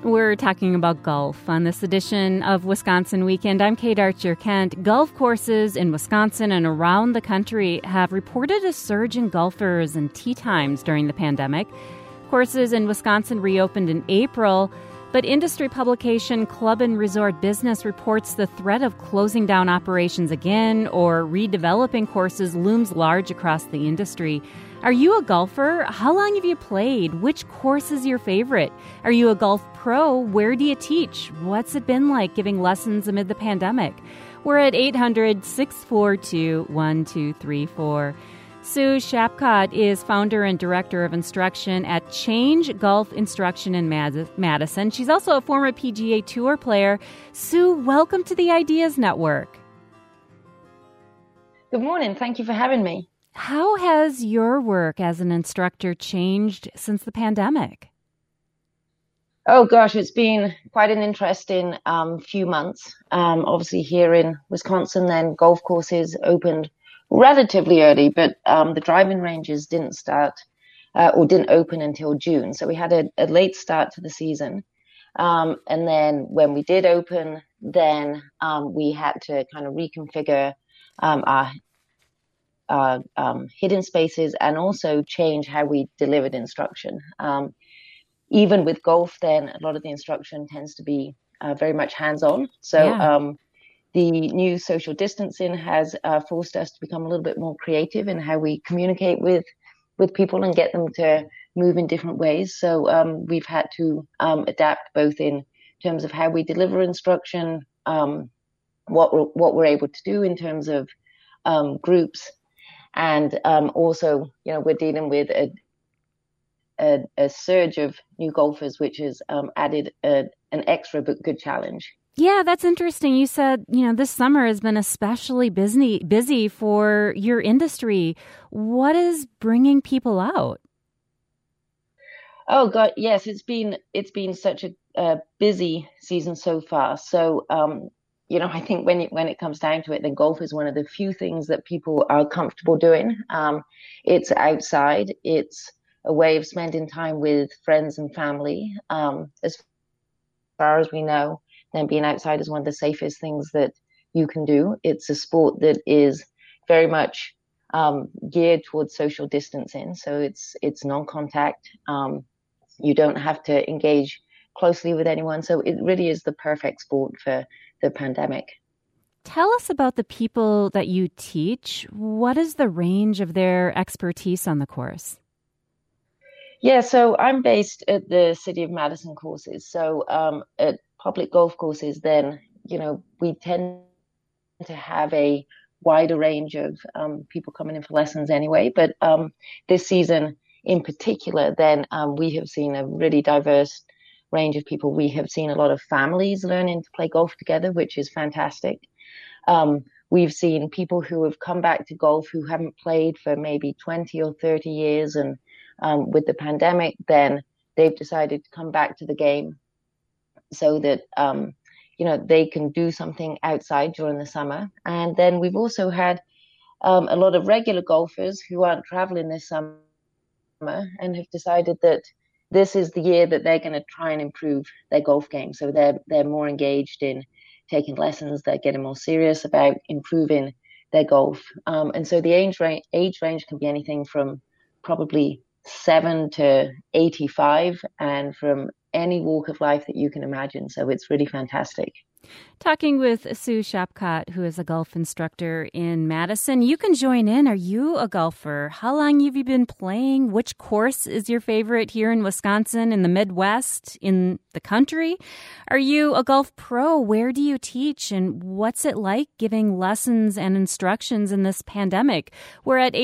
We're talking about golf on this edition of Wisconsin Weekend. I'm Kate Archer-Kent. Golf courses in Wisconsin and around the country have reported a surge in golfers and tee times during the pandemic. Courses in Wisconsin reopened in April, but industry publication Club and Resort Business reports the threat of closing down operations again or redeveloping courses looms large across the industry. Are you a golfer? How long have you played? Which course is your favorite? Are you a golf pro? Where do you teach? What's it been like giving lessons amid the pandemic? We're at 800-642-1234. Sue Shapcott is founder and director of instruction at Change Golf Instruction in Madison. She's also a former PGA Tour player. Sue, welcome to the Ideas Network. Good morning. Thank you for having me. How has your work as an instructor changed since the pandemic? Oh, gosh, it's been quite an interesting few months. Obviously, here in Wisconsin, then golf courses opened relatively early, but the driving ranges didn't start or didn't open until June. So we had a late start to the season. And then when we did open, then we had to kind of reconfigure our hidden spaces and also change how we delivered instruction. Even with golf, then a lot of the instruction tends to be very much hands-on. So the new social distancing has forced us to become a little bit more creative in how we communicate with people and get them to move in different ways. So we've had to adapt both in terms of how we deliver instruction, what we're able to do in terms of groups. And also, we're dealing with a surge of new golfers, which has added an extra but good challenge. Yeah, that's interesting. You said, this summer has been especially busy for your industry. What is bringing people out? Oh God, yes, it's been such a busy season so far. So I think when it comes down to it, then golf is one of the few things that people are comfortable doing. It's outside. It's a way of spending time with friends and family. As far as we know, then being outside is one of the safest things that you can do. It's a sport that is very much geared towards social distancing. So it's non-contact. You don't have to engage closely with anyone. So it really is the perfect sport for the pandemic. Tell us about the people that you teach. What is the range of their expertise on the course? Yeah, so I'm based at the City of Madison courses. So at public golf courses, then, we tend to have a wider range of people coming in for lessons anyway. But this season in particular, then we have seen a really diverse range of people. We have seen a lot of families learning to play golf together, which is fantastic. We've seen people who have come back to golf who haven't played for maybe 20 or 30 years. And with the pandemic, then they've decided to come back to the game so that, they can do something outside during the summer. And then we've also had a lot of regular golfers who aren't traveling this summer and have decided that this is the year that they're going to try and improve their golf game. So they're more engaged in taking lessons. They're getting more serious about improving their golf. And so the age range can be anything from probably 7 to 85 and from any walk of life that you can imagine. So it's really fantastic. Talking with Sue Shapcott, who is a golf instructor in Madison. You can join in. Are you a golfer? How long have you been playing? Which course is your favorite here in Wisconsin, in the Midwest, in the country? Are you a golf pro? Where do you teach? And what's it like giving lessons and instructions in this pandemic? We're at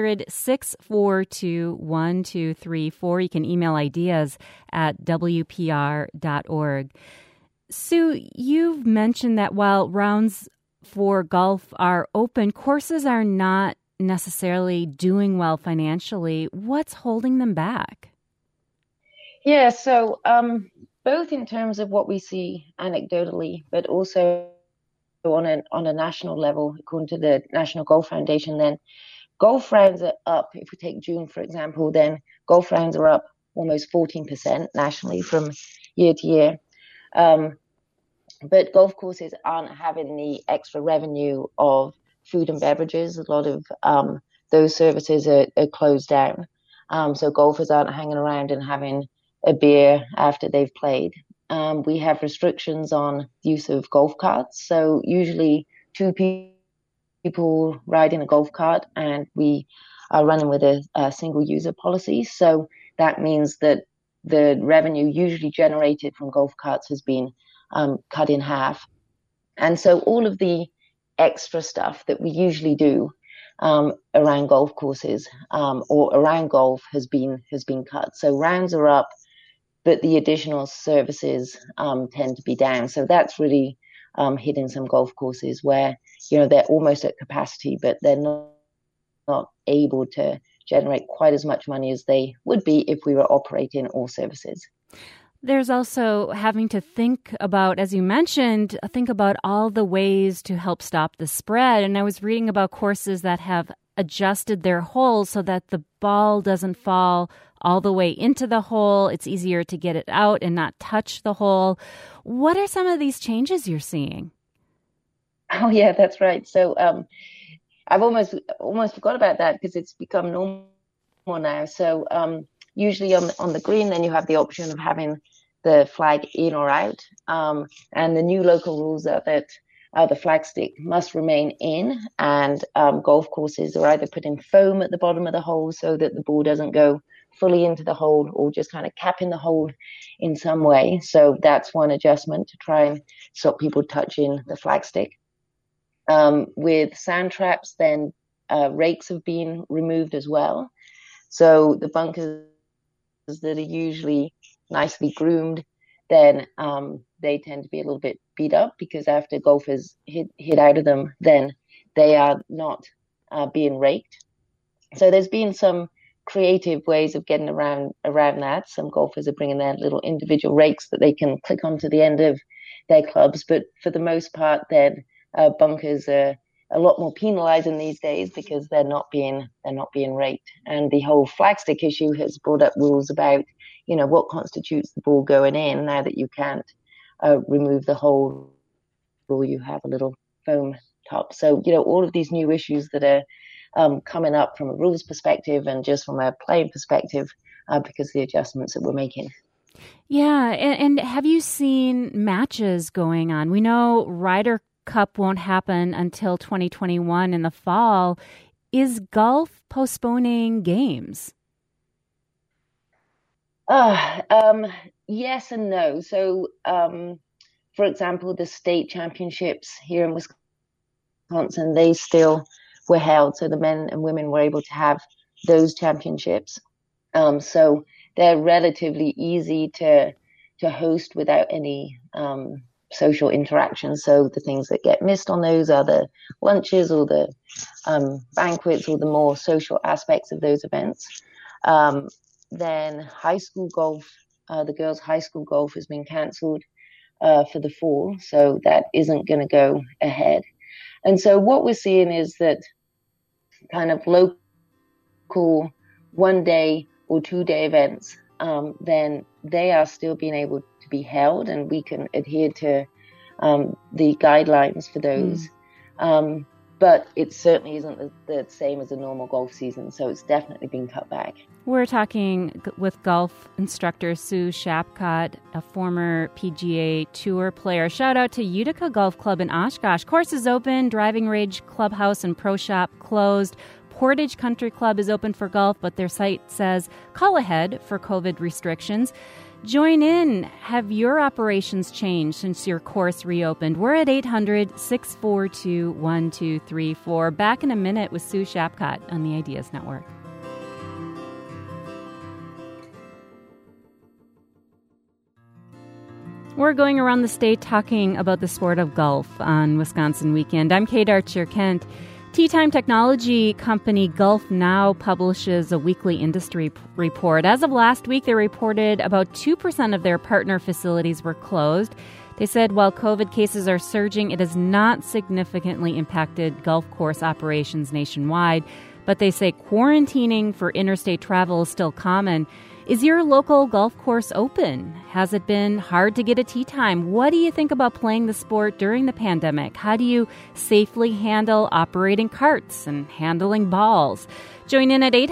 800-642-1234. You can email ideas at WPR.org. Sue, you've mentioned that while rounds for golf are open, courses are not necessarily doing well financially. What's holding them back? Yeah, so both in terms of what we see anecdotally, but also on a national level, according to the National Golf Foundation, then golf rounds are up. If we take June, for example, then golf rounds are up almost 14% nationally from year to year. But golf courses aren't having the extra revenue of food and beverages. A lot of those services are closed down. So golfers aren't hanging around and having a beer after they've played. We have restrictions on use of golf carts. So usually two people ride in a golf cart, and we are running with a single user policy. So that means that the revenue usually generated from golf carts has been cut in half. And so all of the extra stuff that we usually do around golf courses or around golf has been cut. So rounds are up, but the additional services tend to be down. So that's really hitting some golf courses where, they're almost at capacity, but they're not able to generate quite as much money as they would be if we were operating all services. There's also having to think about, as you mentioned, think about all the ways to help stop the spread. And I was reading about courses that have adjusted their holes so that the ball doesn't fall all the way into the hole. It's easier to get it out and not touch the hole. What are some of these changes you're seeing? Oh, yeah, that's right. So I've almost forgot about that because it's become normal now. So usually on the green, then you have the option of having the flag in or out. And the new local rules are that the flag stick must remain in, and golf courses are either putting foam at the bottom of the hole so that the ball doesn't go fully into the hole, or just kind of capping the hole in some way. So that's one adjustment to try and stop people touching the flag stick. With sand traps, then rakes have been removed as well. So the bunkers that are usually nicely groomed, then they tend to be a little bit beat up because after golfers hit out of them, then they are not being raked. So there's been some creative ways of getting around that. Some golfers are bringing their little individual rakes that they can click onto the end of their clubs, but for the most part, then bunkers are a lot more penalizing these days because they're not being raked. And the whole flag stick issue has brought up rules about what constitutes the ball going in now that you can't remove the hole or you have a little foam top. So all of these new issues that are coming up from a rules perspective and just from a playing perspective because of the adjustments that we're making. Yeah, and have you seen matches going on? We know Ryder Cup won't happen until 2021 in the fall. Is golf postponing games? Yes and no. So, for example, the state championships here in Wisconsin, they still were held. So the men and women were able to have those championships. So they're relatively easy to host without any social interaction. So the things that get missed on those are the lunches or the banquets or the more social aspects of those events. Then high school golf, the girls' high school golf has been cancelled for the fall, so that isn't going to go ahead. And so what we're seeing is that kind of local 1-day or 2-day events, then they are still being able to be held, and we can adhere to the guidelines for those. But it certainly isn't the same as a normal golf season, so it's definitely been cut back. We're talking with golf instructor Sue Shapcott, a former PGA Tour player. Shout out to Utica Golf Club in Oshkosh. Course is open, driving range, clubhouse, and pro shop closed. Portage Country Club is open for golf, but their site says call ahead for COVID restrictions. Join in. Have your operations changed since your course reopened? We're at 800-642-1234. Back in a minute with Sue Shapcott on the Ideas Network. We're going around the state talking about the sport of golf on Wisconsin Weekend. I'm Kate Archer-Kent. Tea Time technology company GolfNow publishes a weekly industry report. As of last week, they reported about 2% of their partner facilities were closed. They said while COVID cases are surging, it has not significantly impacted golf course operations nationwide. But they say quarantining for interstate travel is still common. Is your local golf course open? Has it been hard to get a tee time? What do you think about playing the sport during the pandemic? How do you safely handle operating carts and handling balls? Join in at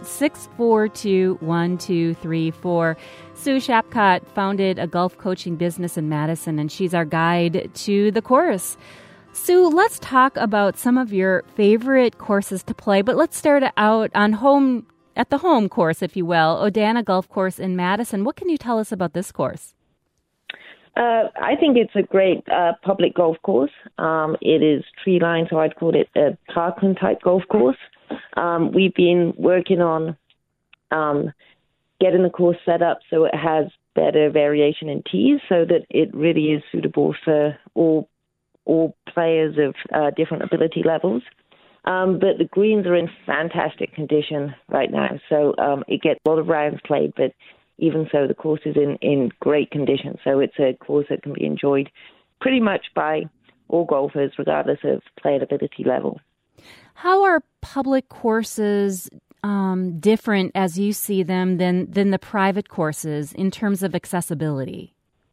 800-642-1234. Sue Shapcott founded a golf coaching business in Madison, and she's our guide to the course. Sue, let's talk about some of your favorite courses to play, but let's start out at the home course, if you will, Odana Golf Course in Madison. What can you tell us about this course? I think it's a great public golf course. It is tree-lined, so I'd call it a parkland-type golf course. We've been working on getting the course set up so it has better variation in tees so that it really is suitable for all players of different ability levels. But the greens are in fantastic condition right now, so it gets a lot of rounds played, but even so, the course is in great condition. So it's a course that can be enjoyed pretty much by all golfers, regardless of player ability level. How are public courses different as you see them than the private courses in terms of accessibility?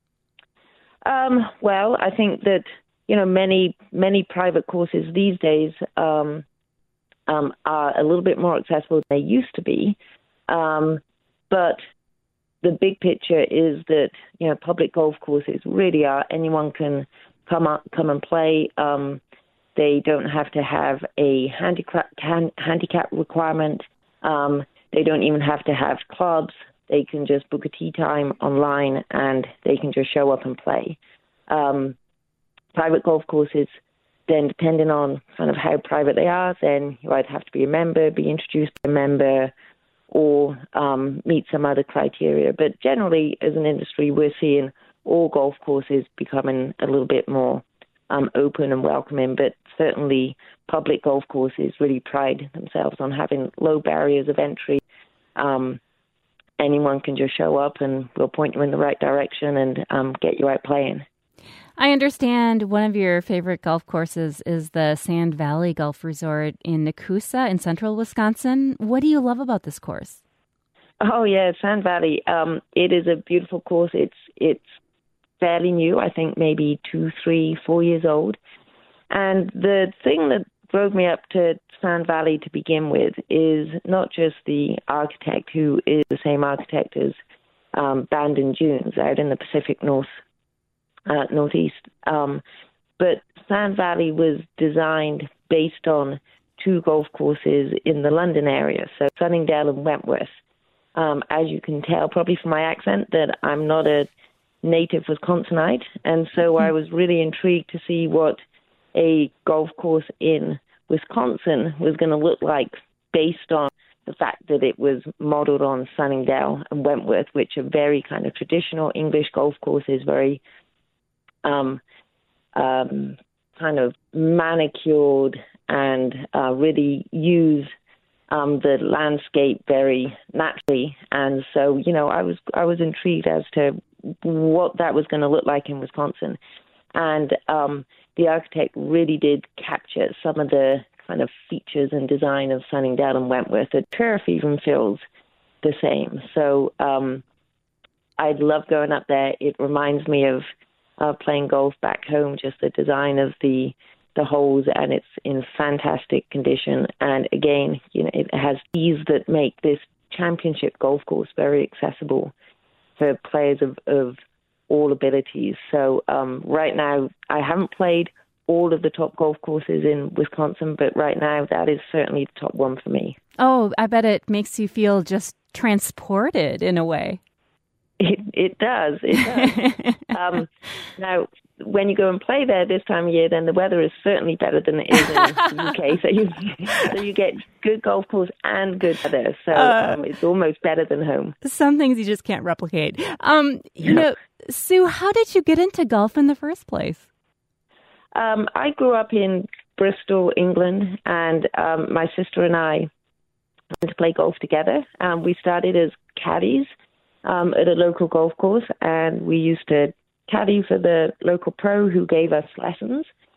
Well, I think that many private courses these days are a little bit more accessible than they used to be. But the big picture is that public golf courses really are anyone can come and play. They don't have to have a handicap requirement. They don't even have to have clubs. They can just book a tee time online and they can just show up and play. Private golf courses, then depending on kind of how private they are, then you either have to be a member, be introduced to a member, or meet some other criteria. But generally, as an industry, we're seeing all golf courses becoming a little bit more open and welcoming, but certainly public golf courses really pride themselves on having low barriers of entry. Anyone can just show up and we'll point you in the right direction and get you out playing. I understand one of your favorite golf courses is the Sand Valley Golf Resort in Nakusa in central Wisconsin. What do you love about this course? Oh, yeah, Sand Valley. It is a beautiful course. It's fairly new, I think maybe 2, 3, 4 years old. And the thing that drove me up to Sand Valley to begin with is not just the architect, who is the same architect as Bandon Dunes out in the Pacific Northeast. But Sand Valley was designed based on 2 golf courses in the London area, so Sunningdale and Wentworth. As you can tell, probably from my accent, that I'm not a native Wisconsinite, and so I was really intrigued to see what a golf course in Wisconsin was going to look like based on the fact that it was modeled on Sunningdale and Wentworth, which are very kind of traditional English golf courses, very kind of manicured and really use the landscape very naturally. And so, I was intrigued as to what that was going to look like in Wisconsin. And the architect really did capture some of the kind of features and design of Sunningdale and Wentworth. The turf even feels the same. So I love going up there. It reminds me of playing golf back home, just the design of the holes, and it's in fantastic condition. And again, it has tees that make this championship golf course very accessible for players of all abilities. So right now, I haven't played all of the top golf courses in Wisconsin, but right now that is certainly the top one for me. Oh, I bet it makes you feel just transported in a way. It does. Now, when you go and play there this time of year, then the weather is certainly better than it is in the UK. So you get good golf course and good weather. So it's almost better than home. Some things you just can't replicate. Sue, how did you get into golf in the first place? I grew up in Bristol, England, and my sister and I went to play golf together. We started as caddies at a local golf course, and we used to caddy for the local pro who gave us lessons.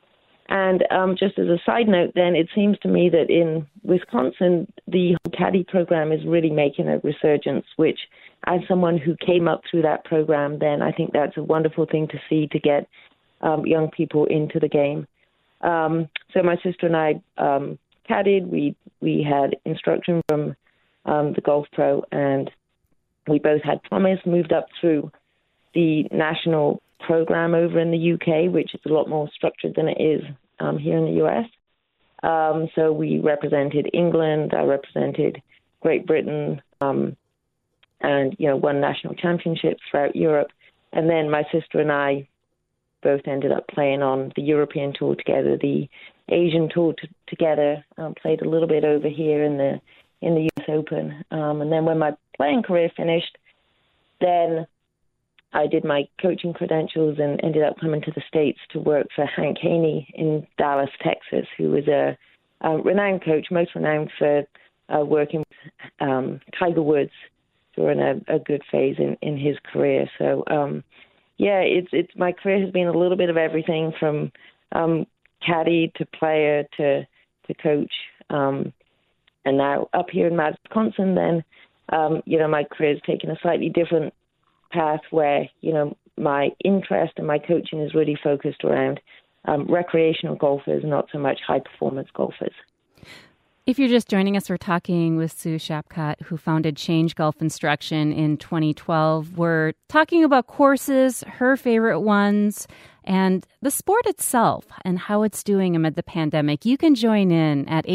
And just as a side note, then, it seems to me that in Wisconsin, the caddy program is really making a resurgence, which, as someone who came up through that program, then I think that's a wonderful thing to see, to get young people into the game. So my sister and I caddied. We had instruction from the Golf Pro, and we both had promise, moved up through the national program over in the UK, which is a lot more structured than it is here in the US. So we represented England, I represented Great Britain, and won national championships throughout Europe. And then my sister and I both ended up playing on the European tour together, the Asian tour together. Played a little bit over here in the US Open, and then when my playing career finished, then I did my coaching credentials and ended up coming to the States to work for Hank Haney in Dallas, Texas, who was a renowned coach, most renowned for working with Tiger Woods during a good phase in his career. So, it's my career has been a little bit of everything from caddy to player to coach. And now up here in Madison, Wisconsin, then, my career has taken a slightly different path where, my interest and my coaching is really focused around recreational golfers, not so much high-performance golfers. If you're just joining us, we're talking with Sue Shapcott, who founded Change Golf Instruction in 2012. We're talking about courses, her favorite ones, and the sport itself and how it's doing amid the pandemic. You can join in at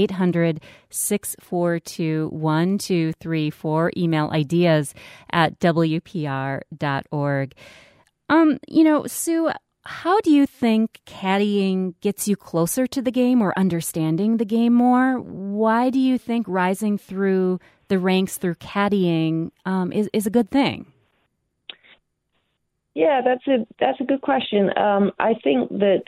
800-642-1234. Email ideas at WPR.org. Sue, how do you think caddying gets you closer to the game or understanding the game more? Why do you think rising through the ranks through caddying is a good thing? Yeah, that's a good question. I think that,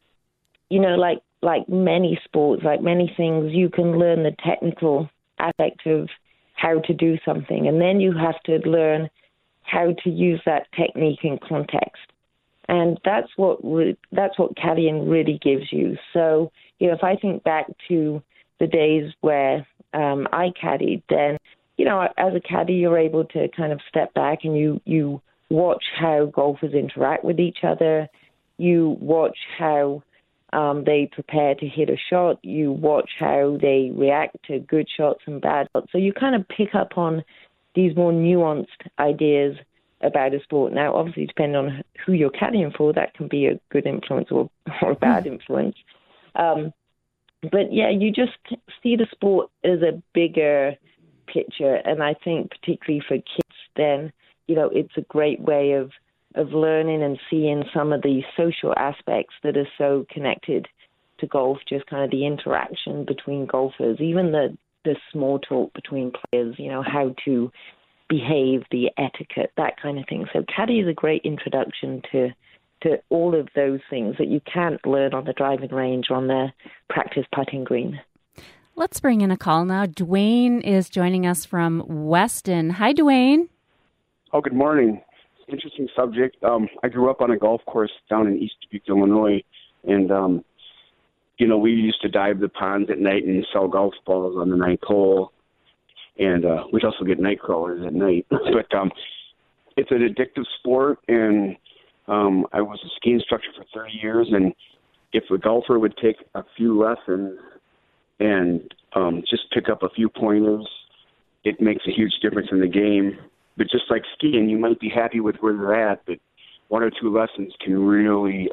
like many sports, like many things, you can learn the technical aspect of how to do something, and then you have to learn how to use that technique in context. And that's what caddying really gives you. So, if I think back to the days where I caddied, then, as a caddy, you're able to kind of step back and you watch how golfers interact with each other. You watch how they prepare to hit a shot. You watch how they react to good shots and bad shots. So you kind of pick up on these more nuanced ideas about a sport. Now, obviously, depending on who you're caddying for, that can be a good influence or a bad influence. But yeah, you just see the sport as a bigger picture. And I think particularly for kids, then, it's a great way of learning and seeing some of the social aspects that are so connected to golf, just kind of the interaction between golfers, even the small talk between players, how to behave, the etiquette, that kind of thing. So caddy is a great introduction to all of those things that you can't learn on the driving range or on the practice putting green. Let's bring in a call now. Dwayne is joining us from Weston. Hi, Dwayne. Oh, good morning. Interesting subject. I grew up on a golf course down in East Dubuque, Illinois, and, we used to dive the ponds at night and sell golf balls on the ninth hole. And we'd also get night crawlers at night. But it's an addictive sport, and I was a ski instructor for 30 years, and if a golfer would take a few lessons and just pick up a few pointers, it makes a huge difference in the game. But just like skiing, you might be happy with where you're at, but one or two lessons can really,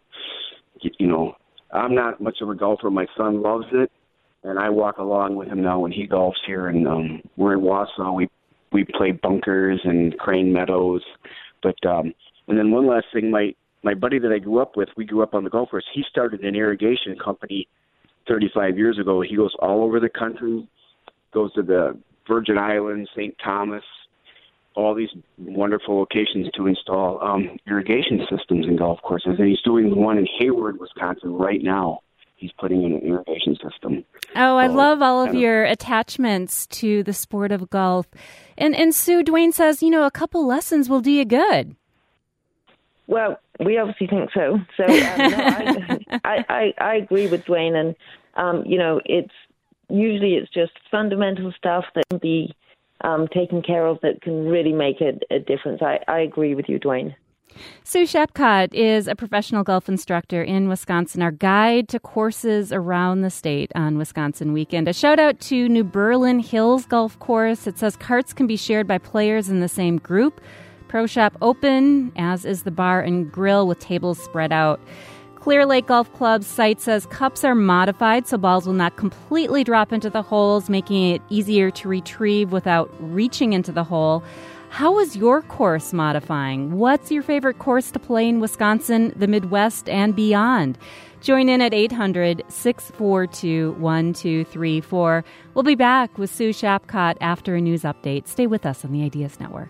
I'm not much of a golfer. My son loves it. And I walk along with him now when he golfs here, and we're in Wausau. We play bunkers and Crane Meadows, but and then one last thing, my buddy that I grew up with, we grew up on the golf course. He started an irrigation company 35 years ago. He goes all over the country, goes to the Virgin Islands, St. Thomas, all these wonderful locations to install irrigation systems in golf courses, and he's doing one in Hayward, Wisconsin right now. He's putting in an irrigation system. Oh, I love all of your attachments to the sport of golf. And Sue, Dwayne says, a couple lessons will do you good. Well, we obviously think so. So, no, I agree with Dwayne. And, it's just fundamental stuff that can be taken care of that can really make a difference. I agree with you, Dwayne. Sue Shapcott is a professional golf instructor in Wisconsin, our guide to courses around the state on Wisconsin Weekend. A shout out to New Berlin Hills Golf Course. It says carts can be shared by players in the same group. Pro Shop open, as is the bar and grill with tables spread out. Clear Lake Golf Club's site says cups are modified so balls will not completely drop into the holes, making it easier to retrieve without reaching into the hole. How is your course modifying? What's your favorite course to play in Wisconsin, the Midwest, and beyond? Join in at 800-642-1234. We'll be back with Sue Shapcott after a news update. Stay with us on the Ideas Network.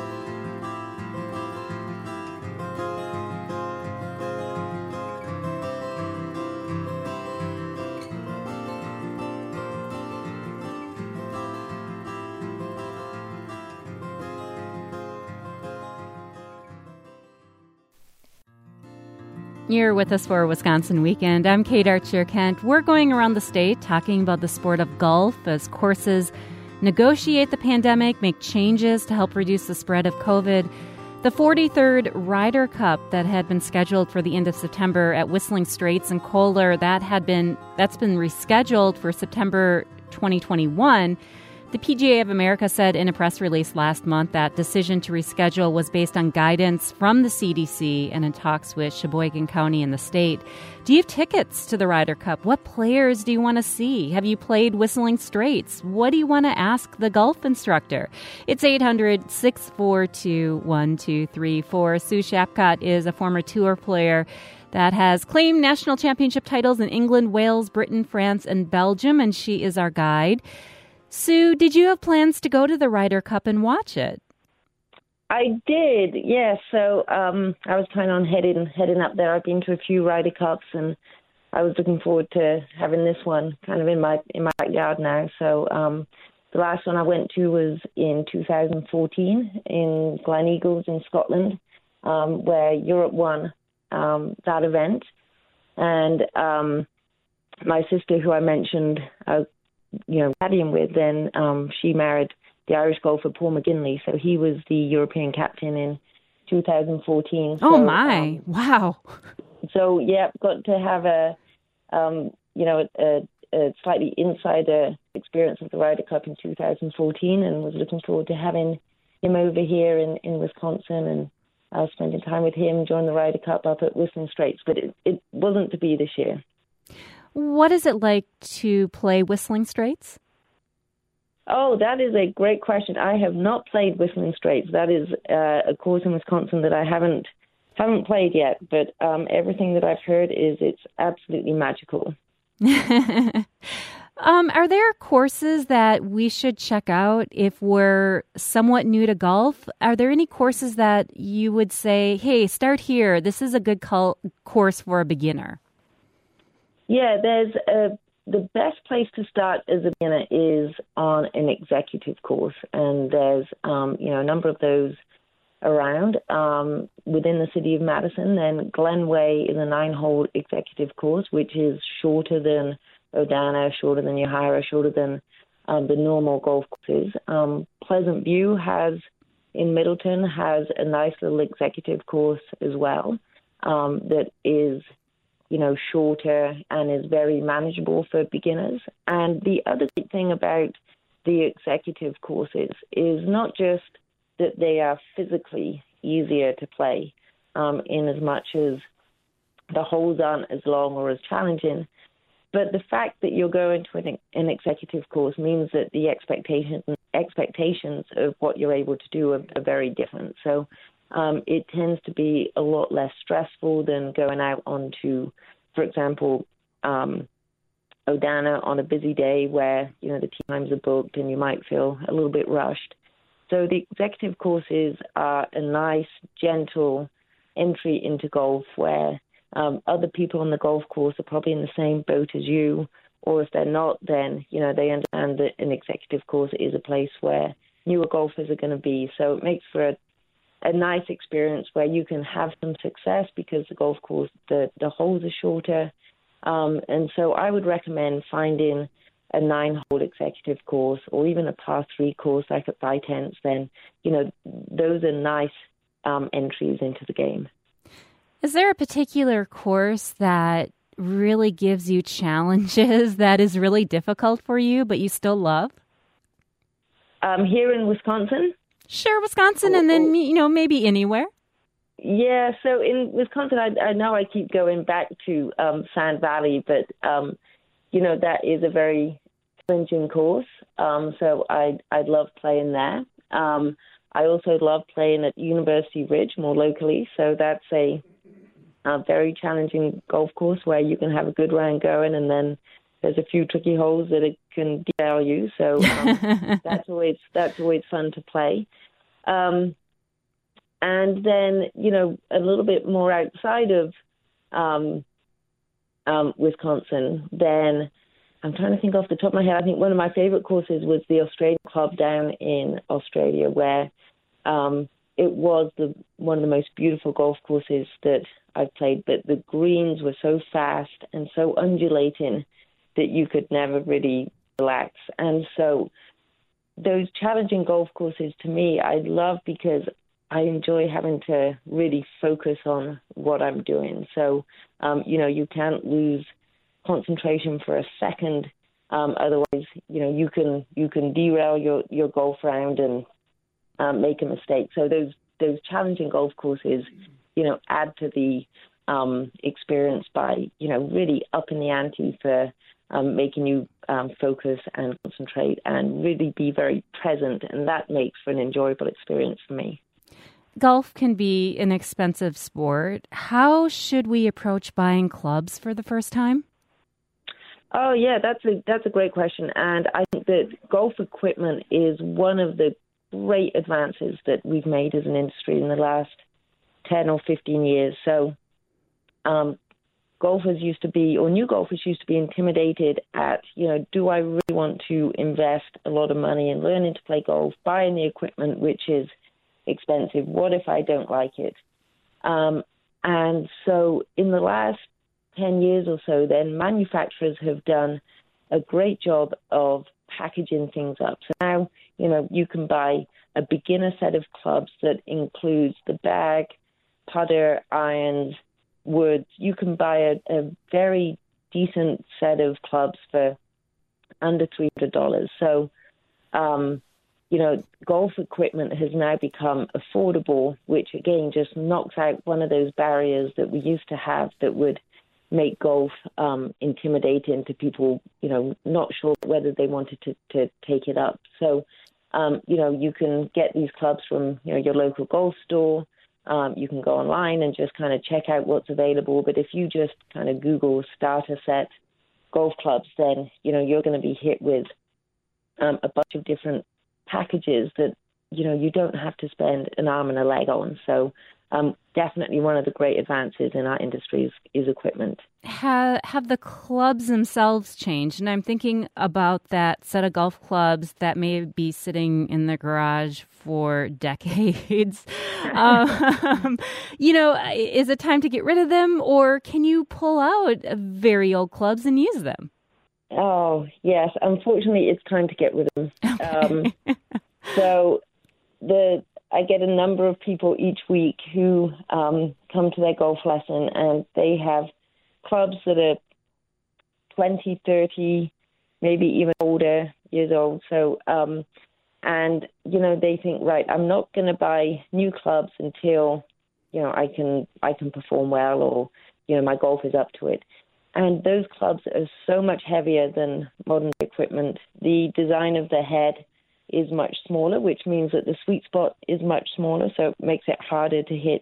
You're with us for Wisconsin Weekend. I'm Kate Archer-Kent. We're going around the state talking about the sport of golf as courses negotiate the pandemic, make changes to help reduce the spread of COVID. The 43rd Ryder Cup that had been scheduled for the end of September at Whistling Straits and Kohler, that's been rescheduled for September 2021. The PGA of America said in a press release last month that decision to reschedule was based on guidance from the CDC and in talks with Sheboygan County and the state. Do you have tickets to the Ryder Cup? What players do you want to see? Have you played Whistling Straits? What do you want to ask the golf instructor? It's 800-642-1234. Sue Shapcott is a former tour player that has claimed national championship titles in England, Wales, Britain, France, and Belgium, and she is our guide. Sue, did you have plans to go to the Ryder Cup and watch it? I did, yes. So I was planning on heading up there. I've been to a few Ryder Cups, and I was looking forward to having this one kind of in my backyard now. So the last one I went to was in 2014 in Gleneagles in Scotland, where Europe won that event. And my sister, who I mentioned, caddying with, then she married the Irish golfer Paul McGinley, so he was the European captain in 2014. Oh, my. Wow. So, yeah, got to have a slightly insider experience of the Ryder Cup in 2014 and was looking forward to having him over here in Wisconsin and spending time with him during the Ryder Cup up at Whistling Straits, but it wasn't to be this year. What is it like to play Whistling Straits? Oh, that is a great question. I have not played Whistling Straits. That is a course in Wisconsin that I haven't played yet, but everything that I've heard is it's absolutely magical. Are there courses that we should check out if we're somewhat new to golf? Are there any courses that you would say, hey, start here. This is a good course for a beginner? Yeah, the best place to start as a beginner is on an executive course, and there's a number of those around within the city of Madison. Then Glenway is a 9-hole executive course, which is shorter than Odana, shorter than Yahara, shorter than the normal golf courses. Pleasant View in Middleton has a nice little executive course as well that is shorter and is very manageable for beginners. And the other thing about the executive courses is not just that they are physically easier to play in as much as the holes aren't as long or as challenging, but the fact that you're going to an executive course means that the expectations of what you're able to do are very different. So it tends to be a lot less stressful than going out onto, for example, Odana on a busy day where, the tee times are booked and you might feel a little bit rushed. So the executive courses are a nice, gentle entry into golf where other people on the golf course are probably in the same boat as you, or if they're not, then, they understand that an executive course is a place where newer golfers are going to be. So it makes for a nice experience where you can have some success because the golf course, the holes are shorter. And so I would recommend finding a 9-hole executive course or even a par 3 course like at Bytents. Then, those are nice entries into the game. Is there a particular course that really gives you challenges that is really difficult for you, but you still love? Here in Wisconsin? Sure, Wisconsin, and then, maybe anywhere. Yeah, so in Wisconsin, I know I keep going back to Sand Valley, but, that is a very challenging course. So I'd love playing there. I also love playing at University Ridge more locally. So that's a very challenging golf course where you can have a good round going, and then there's a few tricky holes that it can derail you. So that's always fun to play. And then, a little bit more outside of Wisconsin, then I'm trying to think off the top of my head. I think one of my favorite courses was the Australian Club down in Australia, where it was one of the most beautiful golf courses that I've played, but the greens were so fast and so undulating that you could never really relax. And so those challenging golf courses, to me, I love because I enjoy having to really focus on what I'm doing. So, you can't lose concentration for a second. Otherwise, you can derail your golf round and make a mistake. So those challenging golf courses, add to the experience by, really upping the ante for making you focus and concentrate and really be very present. And that makes for an enjoyable experience for me. Golf can be an expensive sport. How should we approach buying clubs for the first time? Oh, yeah, that's a great question. And I think that golf equipment is one of the great advances that we've made as an industry in the last 10 or 15 years. So golfers used to be, or new golfers used to be intimidated at, do I really want to invest a lot of money in learning to play golf, buying the equipment, which is expensive? What if I don't like it? And so in the last 10 years or so, then manufacturers have done a great job of packaging things up. So now, you can buy a beginner set of clubs that includes the bag, putter, irons, woods. You can buy a very decent set of clubs for under $300. So, golf equipment has now become affordable, which again just knocks out one of those barriers that we used to have that would make golf intimidating to people, not sure whether they wanted to take it up. So, you can get these clubs from, your local golf store. You can go online and just kind of check out what's available. But if you just kind of Google starter set golf clubs, then, you're going to be hit with a bunch of different packages that, you don't have to spend an arm and a leg on. So definitely one of the great advances in our industry is equipment. Have the clubs themselves changed? And I'm thinking about that set of golf clubs that may be sitting in the garage for decades. Is it time to get rid of them, or can you pull out very old clubs and use them? Oh, yes. Unfortunately, it's time to get rid of them. So I get a number of people each week who come to their golf lesson, and they have clubs that are 20, 30, maybe even older years old. So, they think, right, I'm not going to buy new clubs until, I can perform well, or, my golf is up to it. And those clubs are so much heavier than modern equipment. The design of the head is much smaller, which means that the sweet spot is much smaller, so it makes it harder to hit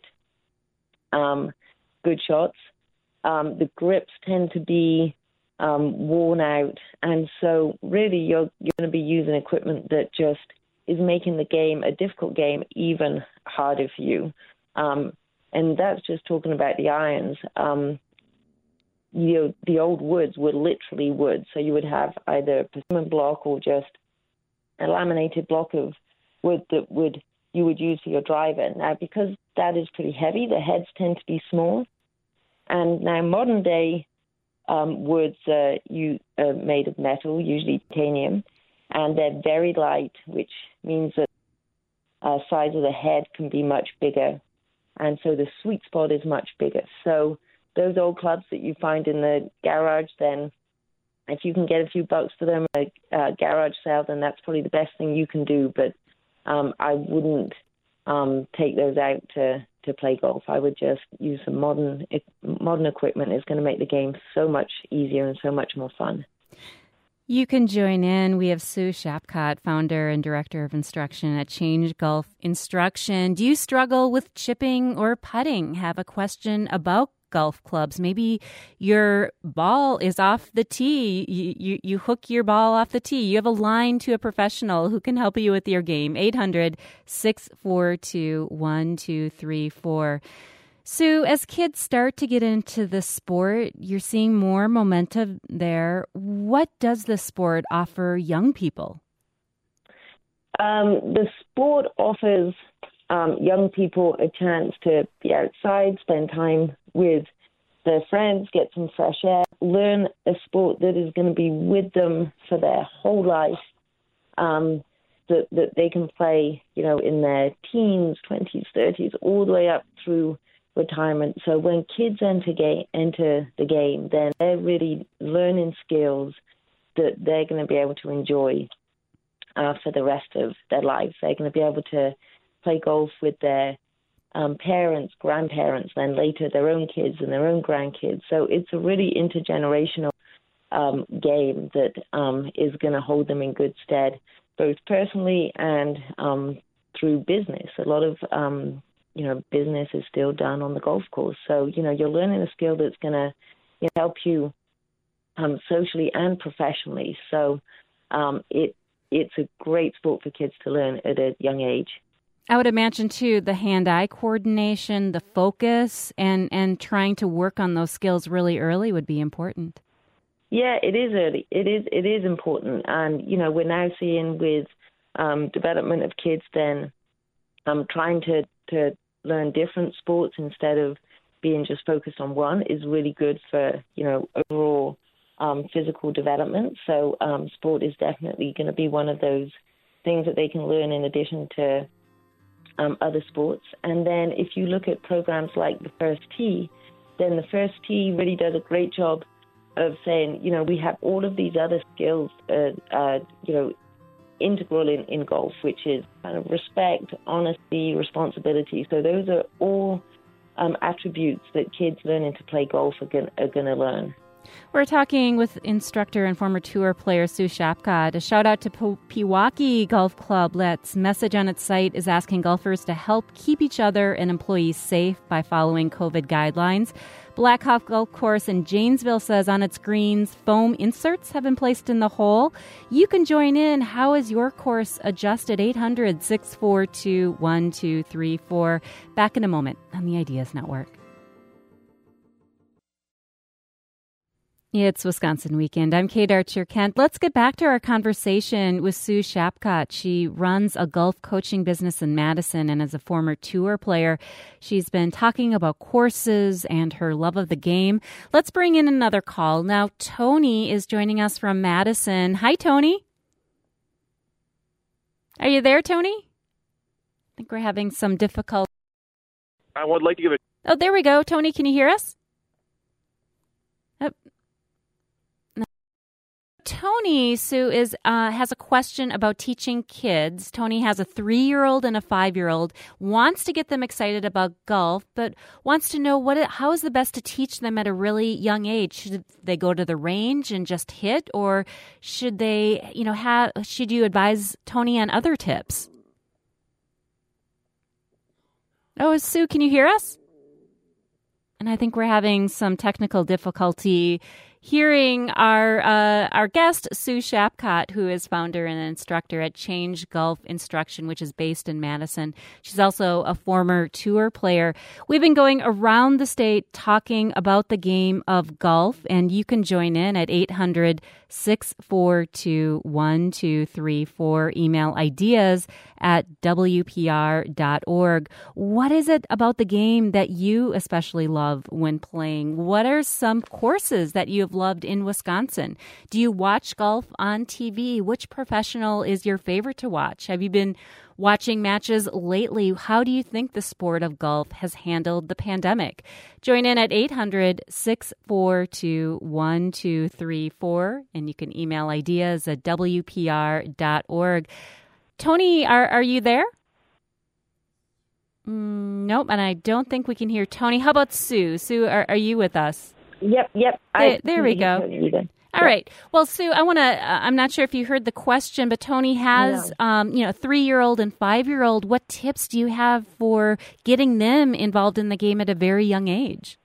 good shots. The grips tend to be worn out, and so really you're going to be using equipment that just is making the game, a difficult game, even harder for you. And that's just talking about the irons. The old woods were literally wood, so you would have either a persimmon block or just a laminated block of wood that would, you would use for your driver. Now, because that is pretty heavy, the heads tend to be small. And now modern day woods are made of metal, usually titanium, and they're very light, which means that the size of the head can be much bigger. And so the sweet spot is much bigger. So those old clubs that you find in the garage, then if you can get a few bucks for them at a garage sale, then that's probably the best thing you can do. But I wouldn't take those out to play golf. I would just use some modern equipment. It's going to make the game so much easier and so much more fun. You can join in. We have Sue Shapcott, founder and director of instruction at Change Golf Instruction. Do you struggle with chipping or putting? Have a question about golf clubs? Maybe your ball is off the tee. You hook your ball off the tee. You have a line to a professional who can help you with your game. 800-642-1234. Sue, as kids start to get into the sport, you're seeing more momentum there. What does the sport offer young people? The sport offers young people a chance to be outside, spend time with their friends, get some fresh air, learn a sport that is going to be with them for their whole life, that they can play, in their teens, 20s, 30s, all the way up through retirement. So when kids enter the game, then they're really learning skills that they're going to be able to enjoy for the rest of their life. They're going to be able to play golf with their parents, grandparents, then later their own kids and their own grandkids. So it's a really intergenerational game that is going to hold them in good stead, both personally and through business. A lot of business is still done on the golf course. So, you're learning a skill that's going to help you socially and professionally. So it's a great sport for kids to learn at a young age. I would imagine, too, the hand-eye coordination, the focus, and trying to work on those skills really early would be important. Yeah, it is early. It is important. And, we're now seeing with development of kids then trying to learn different sports instead of being just focused on one is really good for, overall physical development. So sport is definitely going to be one of those things that they can learn in addition to other sports. And then if you look at programs like the First Tee, then the First Tee really does a great job of saying, we have all of these other skills, integral in golf, which is kind of respect, honesty, responsibility. So those are all attributes that kids learning to play golf are going to learn. We're talking with instructor and former tour player Sue Shapcott. A shout out to Pewaukee Golf Club. Let's message on its site is asking golfers to help keep each other and employees safe by following COVID guidelines. Blackhawk Golf Course in Janesville says on its greens, foam inserts have been placed in the hole. You can join in. How is your course adjusted? 800-642-1234. Back in a moment on the Ideas Network. It's Wisconsin Weekend. I'm Kate Archer-Kent. Let's get back to our conversation with Sue Shapcott. She runs a golf coaching business in Madison, and as a former tour player, she's been talking about courses and her love of the game. Let's bring in another call. Now, Tony is joining us from Madison. Hi, Tony. Are you there, Tony? I think we're having some difficulty. I would like to give it. Oh, there we go. Tony, can you hear us? Oh. Tony, Sue, has a question about teaching kids. Tony has a 3-year-old and a 5-year-old, wants to get them excited about golf, but wants to know how is the best to teach them at a really young age? Should they go to the range and just hit, or should they, should you advise Tony on other tips? Oh, Sue, can you hear us? And I think we're having some technical difficulty hearing our guest, Sue Shapcott, who is founder and instructor at Change Golf Instruction, which is based in Madison. She's also a former tour player. We've been going around the state talking about the game of golf, and you can join in at 642-1234. Email ideas@wpr.org. What is it about the game that you especially love when playing? What are some courses that you have loved in Wisconsin? Do you watch golf on TV? Which professional is your favorite to watch? Have you been watching matches lately? How do you think the sport of golf has handled the pandemic? Join in at 800-642-1234, and you can email ideas@wpr.org. Tony, are you there? Nope, and I don't think we can hear Tony. How about Sue? Sue, are you with us? Yep. There we go. All right. Well, Sue, I'm not sure if you heard the question, but Tony has, a 3-year-old and 5-year-old. What tips do you have for getting them involved in the game at a very young age?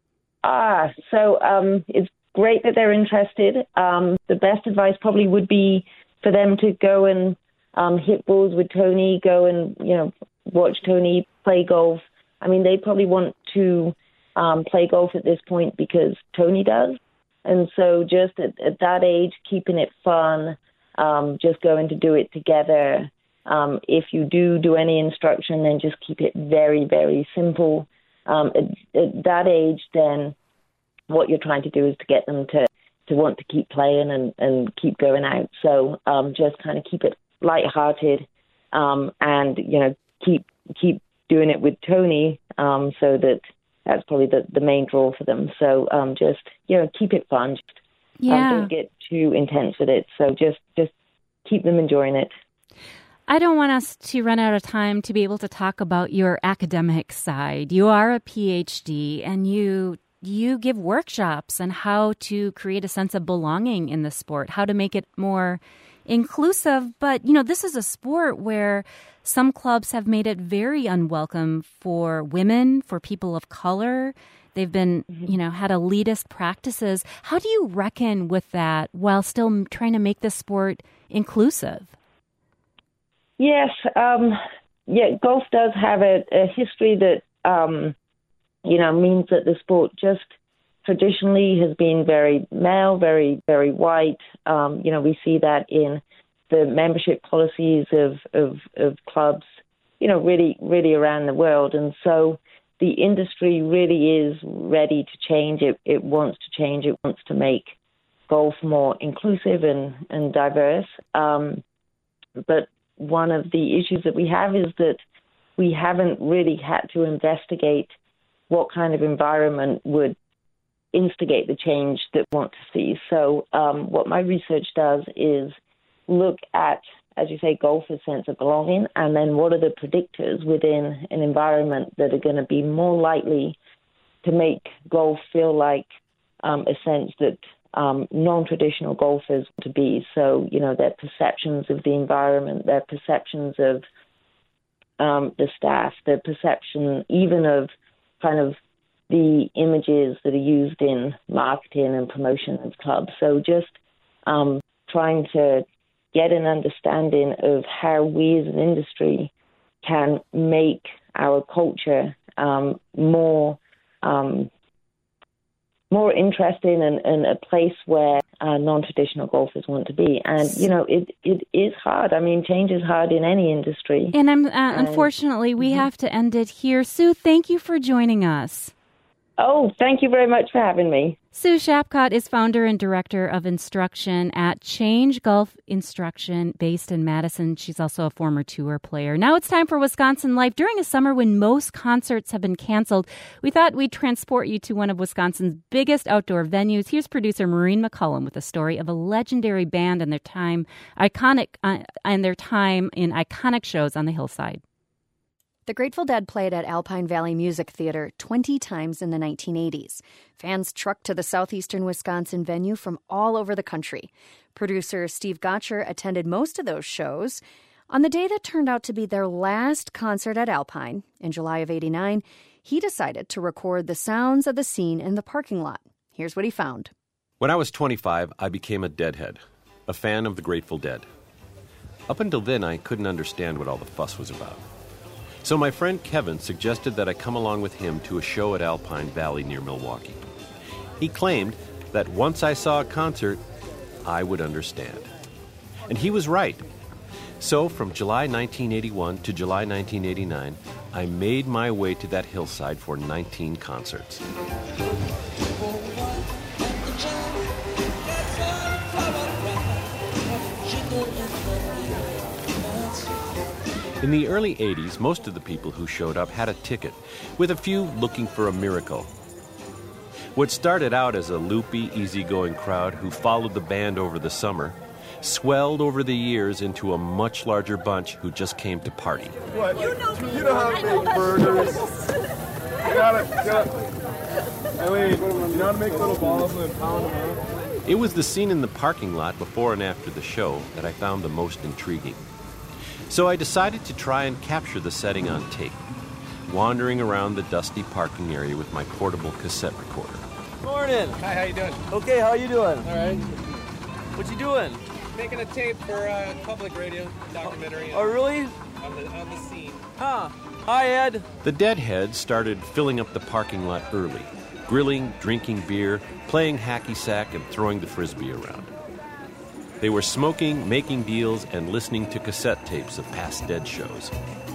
It's great that they're interested. The best advice probably would be for them to go and hit balls with Tony, go and, watch Tony play golf. I mean, they probably want to play golf at this point because Tony does. And so just at that age, keeping it fun, just going to do it together. If you do any instruction, then just keep it very, very simple. At that age, then what you're trying to do is to get them to want to keep playing and keep going out. So just kind of keep it lighthearted and, keep doing it with Tony so that's probably the main draw for them. So just, keep it fun. Don't get too intense with it. So just keep them enjoying it. I don't want us to run out of time to be able to talk about your academic side. You are a PhD and you give workshops on how to create a sense of belonging in the sport, how to make it more inclusive. But, this is a sport where some clubs have made it very unwelcome for women, for people of color. They've been, had elitist practices. How do you reckon with that while still trying to make the sport inclusive? Yes. Golf does have a history that, means that the sport just traditionally has been very male, very, very white. We see that in the membership policies of clubs, really, really around the world. And so the industry really is ready to change. It wants to change. It wants to make golf more inclusive and diverse. But one of the issues that we have is that we haven't really had to investigate what kind of environment would instigate the change that we want to see. So what my research does is look at, as you say, golfers' sense of belonging, and then what are the predictors within an environment that are going to be more likely to make golf feel like a sense that non-traditional golfers want to be. So, their perceptions of the environment, their perceptions of the staff, their perception even of kind of the images that are used in marketing and promotion of clubs. So just trying to get an understanding of how we as an industry can make our culture more interesting and a place where non-traditional golfers want to be. And, it is hard. I mean, change is hard in any industry. And unfortunately, we have to end it here. Sue, thank you for joining us. Oh, thank you very much for having me. Sue Shapcott is founder and director of instruction at Change Golf Instruction based in Madison. She's also a former tour player. Now it's time for Wisconsin Life. During a summer when most concerts have been canceled, we thought we'd transport you to one of Wisconsin's biggest outdoor venues. Here's producer Maureen McCullum with a story of a legendary band and their time in iconic shows on the hillside. The Grateful Dead played at Alpine Valley Music Theater 20 times in the 1980s. Fans trucked to the southeastern Wisconsin venue from all over the country. Producer Steve Gotcher attended most of those shows. On the day that turned out to be their last concert at Alpine, in July of '89, he decided to record the sounds of the scene in the parking lot. Here's what he found. When I was 25, I became a Deadhead, a fan of the Grateful Dead. Up until then, I couldn't understand what all the fuss was about. So my friend Kevin suggested that I come along with him to a show at Alpine Valley near Milwaukee. He claimed that once I saw a concert, I would understand. And he was right. So from July 1981 to July 1989, I made my way to that hillside for 19 concerts. In the early 80s, most of the people who showed up had a ticket, with a few looking for a miracle. What started out as a loopy, easygoing crowd who followed the band over the summer swelled over the years into a much larger bunch who just came to party. What? You know how to make burgers. You got it. Eileen, you know how to make little balls and then pound them out? It was the scene in the parking lot before and after the show that I found the most intriguing. So I decided to try and capture the setting on tape, wandering around the dusty parking area with my portable cassette recorder. Morning. Hi, how you doing? Okay, how you doing? All right. What you doing? Making a tape for a public radio documentary. Oh, really? On the scene. Huh. Hi, Ed. The Deadheads started filling up the parking lot early, grilling, drinking beer, playing hacky sack, and throwing the frisbee around. They were smoking, making deals, and listening to cassette tapes of past Dead shows.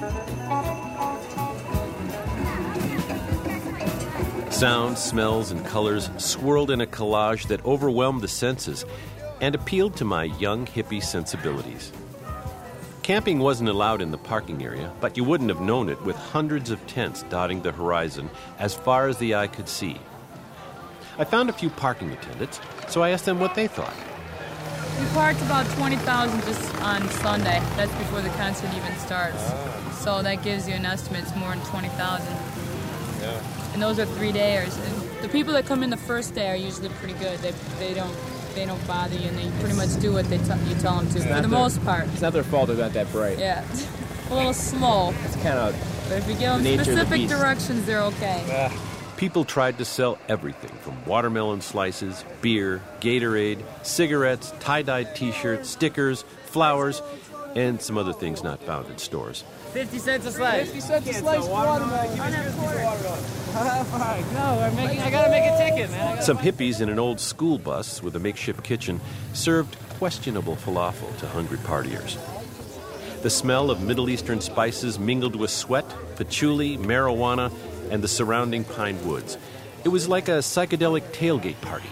Sounds, smells, and colors swirled in a collage that overwhelmed the senses and appealed to my young hippie sensibilities. Camping wasn't allowed in the parking area, but you wouldn't have known it with hundreds of tents dotting the horizon as far as the eye could see. I found a few parking attendants, so I asked them what they thought. We parked about 20,000 just on Sunday. That's before the concert even starts. So that gives you an estimate. It's more than 20,000. Yeah. And those are 3-dayers. And the people that come in the first day are usually pretty good. They don't bother you, and they pretty much do what you tell them to, for the most part. It's not their fault they're not that bright. Yeah. A little slow. It's kind of But if you give them specific directions, they're okay. People tried to sell everything from watermelon slices, beer, Gatorade, cigarettes, tie-dyed T-shirts, stickers, flowers, and some other things not found in stores. 50 cents a slice. 50 cents a slice for watermelon. I gotta make a ticket, man. Some hippies in an old school bus with a makeshift kitchen served questionable falafel to hungry partiers. The smell of Middle Eastern spices mingled with sweat, patchouli, marijuana, and the surrounding pine woods. It was like a psychedelic tailgate party.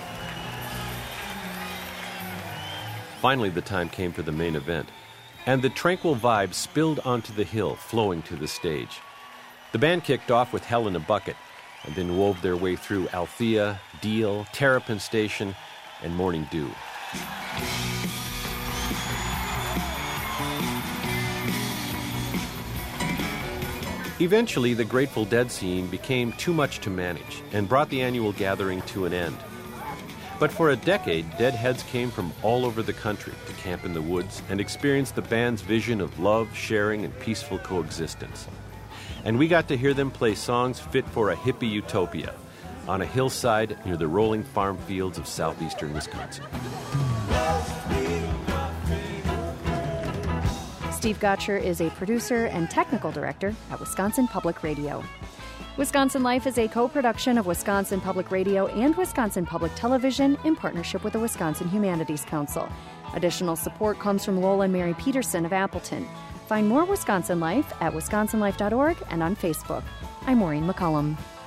Finally, the time came for the main event, and the tranquil vibe spilled onto the hill, flowing to the stage. The band kicked off with Hell in a Bucket, and then wove their way through Althea, Deal, Terrapin Station, and Morning Dew. Eventually, the Grateful Dead scene became too much to manage and brought the annual gathering to an end. But for a decade, Deadheads came from all over the country to camp in the woods and experience the band's vision of love, sharing, and peaceful coexistence. And we got to hear them play songs fit for a hippie utopia on a hillside near the rolling farm fields of southeastern Wisconsin. Steve Gotcher is a producer and technical director at Wisconsin Public Radio. Wisconsin Life is a co-production of Wisconsin Public Radio and Wisconsin Public Television in partnership with the Wisconsin Humanities Council. Additional support comes from Lowell and Mary Peterson of Appleton. Find more Wisconsin Life at wisconsinlife.org and on Facebook. I'm Maureen McCullum.